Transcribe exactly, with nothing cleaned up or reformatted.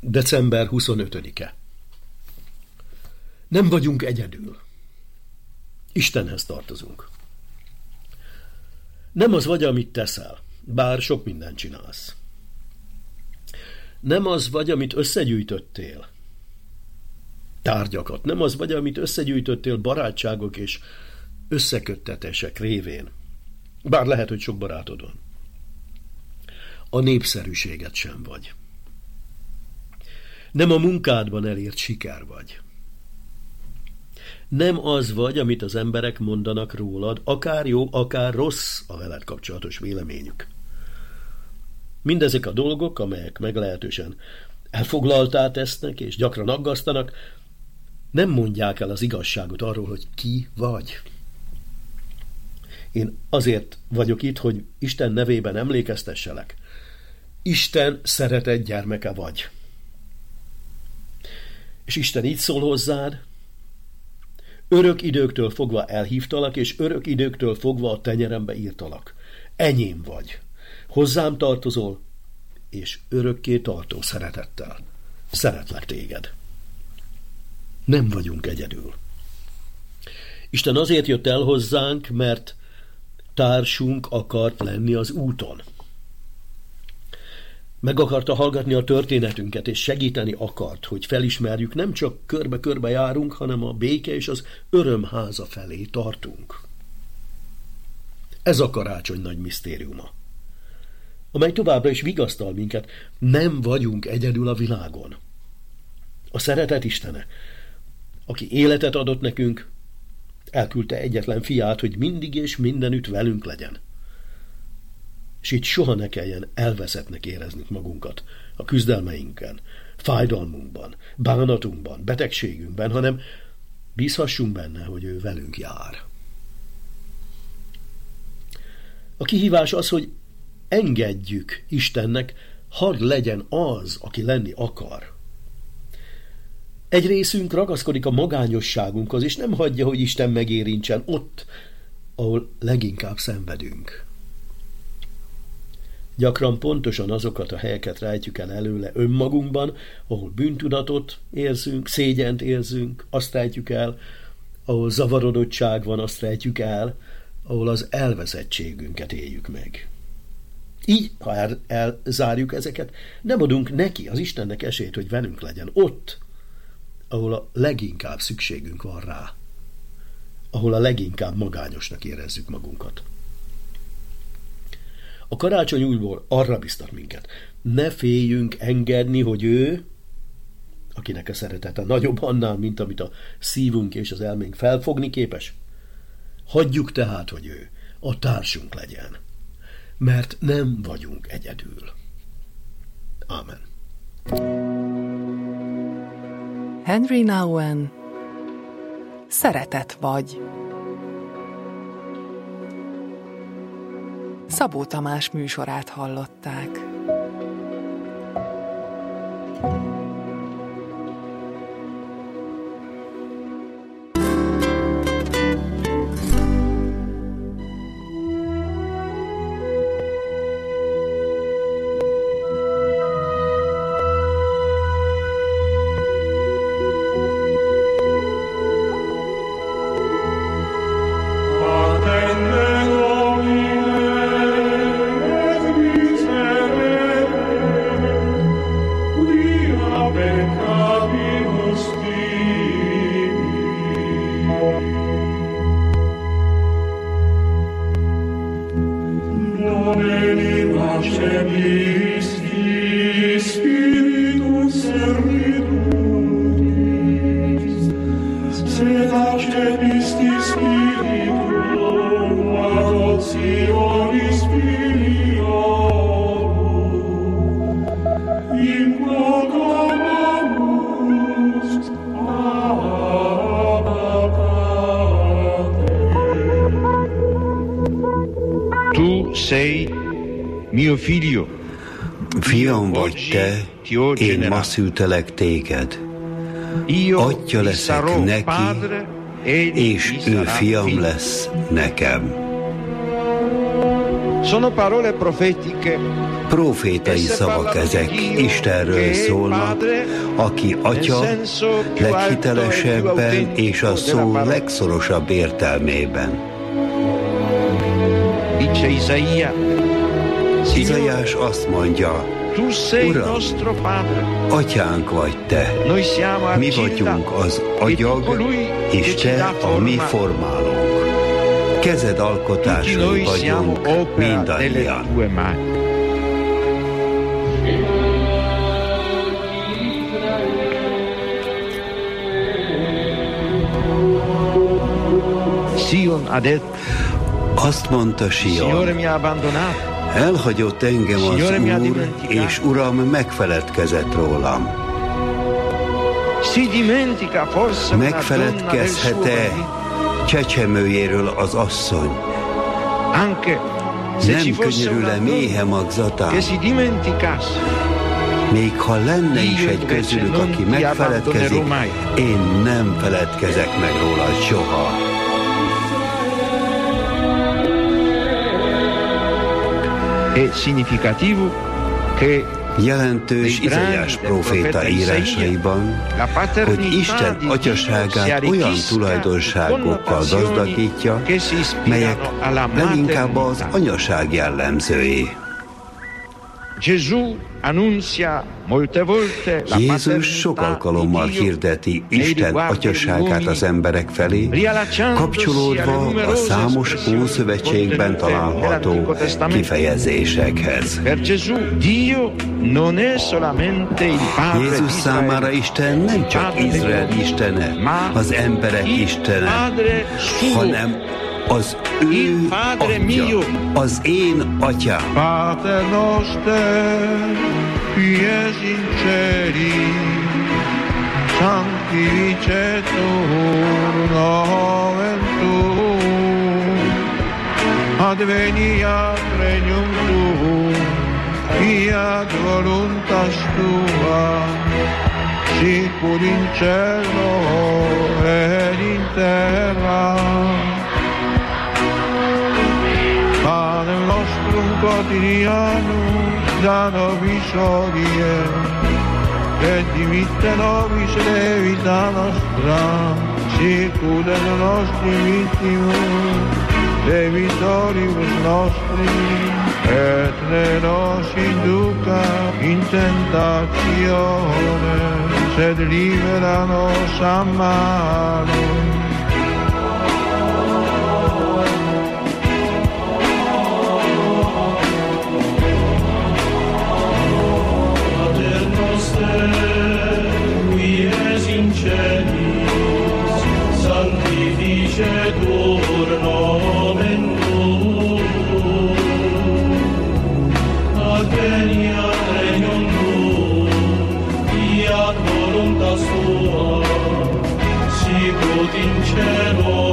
december huszonötödike. Nem vagyunk egyedül. Istenhez tartozunk. Nem az vagy, amit teszel, bár sok mindent csinálsz. Nem az vagy, amit összegyűjtöttél. Tárgyakat. Nem az vagy, amit összegyűjtöttél barátságok és összeköttetések révén. Bár lehet, hogy sok barátod van. A népszerűséget sem vagy. Nem a munkádban elért siker vagy. Nem az vagy, amit az emberek mondanak rólad, akár jó, akár rossz a veled kapcsolatos véleményük. Mindezek a dolgok, amelyek meglehetősen elfoglaltá tesznek és gyakran aggasztanak, nem mondják el az igazságot arról, hogy ki vagy. Én azért vagyok itt, hogy Isten nevében emlékeztesselek. Isten szeretett gyermeke vagy. És Isten így szól hozzád: örök időktől fogva elhívtalak, és örök időktől fogva a tenyerembe írtalak. Enyém vagy. Hozzám tartozol, és örökké tartó szeretettel szeretlek téged. Nem vagyunk egyedül. Isten azért jött el hozzánk, mert társunk akart lenni az úton. Meg akarta hallgatni a történetünket, és segíteni akart, hogy felismerjük, nem csak körbe-körbe járunk, hanem a béke és az örömháza felé tartunk. Ez a karácsony nagy misztériuma, amely továbbra is vigasztal minket. Nem vagyunk egyedül a világon. A szeretet Istene, aki életet adott nekünk, elküldte egyetlen fiát, hogy mindig és mindenütt velünk legyen. És így soha ne kelljen elveszettnek éreznünk magunkat a küzdelmeinken, fájdalmunkban, bánatunkban, betegségünkben, hanem bízhassunk benne, hogy ő velünk jár. A kihívás az, hogy engedjük Istennek, hadd legyen az, aki lenni akar. Egy részünk ragaszkodik a magányosságunkhoz, és nem hagyja, hogy Isten megérintsen ott, ahol leginkább szenvedünk. Gyakran pontosan azokat a helyeket rejtjük el előle önmagunkban, ahol bűntudatot érzünk, szégyent érzünk, azt rejtjük el, ahol zavarodottság van, azt rejtjük el, ahol az elveszettségünket éljük meg. Így, ha el, elzárjuk ezeket, nem adunk neki, az Istennek esélyt, hogy velünk legyen ott, ahol a leginkább szükségünk van rá, ahol a leginkább magányosnak érezzük magunkat. A karácsony újból arra biztat minket: ne féljünk engedni, hogy ő, akinek a szeretete nagyobb annál, mint amit a szívunk és az elménk felfogni képes, hagyjuk tehát, hogy ő a társunk legyen, mert nem vagyunk egyedül. Ámen. Henry Nouwen, Szeretet vagy. Szabó Tamás műsorát hallották. Fiam vagy te, én ma szültelek téged. Atya leszek neki, és ő fiam lesz nekem. Profétai szavak ezek, Istenről szólnak, aki Atya leghitelesebben és a szó legszorosabb értelmében. Izaiás azt mondja, Uram, Atyánk vagy Te, mi vagyunk az agyag, és Te a mi formálónk. Kezed alkotásai vagyunk mindannyian. Azt mondta Sion, elhagyott engem az Úr, és Uram megfeledkezett rólam. Megfeledkezhet-e csecsemőjéről az asszony? Nem könyörül-e méhe magzatán? Még ha lenne is egy közülük, aki megfeledkezik, én nem feledkezek meg róla soha. Jelentős Izaiás próféta írásaiban, hogy Isten atyaságát olyan tulajdonságokkal gazdagítja, melyek leginkább az anyaság jellemzői. Jézus sok alkalommal hirdeti Isten atyaságát az emberek felé, kapcsolódva a számos Ószövetségben található kifejezésekhez. Jézus számára Isten nem csak Izrael istene, az emberek istene, hanem az ő Atya, az én Atyám. Pater noster, qui es in celi, sanctificetur nomen tuum, adveniat regnum tuum, fiat voluntas tua, sicur in cielo et in terra. Panem nostrum quotidianum da nobis hodie, et dimitte nobis levita nostra, sicut et nostri vittimus, debitoribus nostri, et ne nos induca in tentatione, sed libera nos a malo. Qui es in celis, sanctificetur nomen tuum, adveniat regnum tuum, fiat voluntas tua, sicut in cielo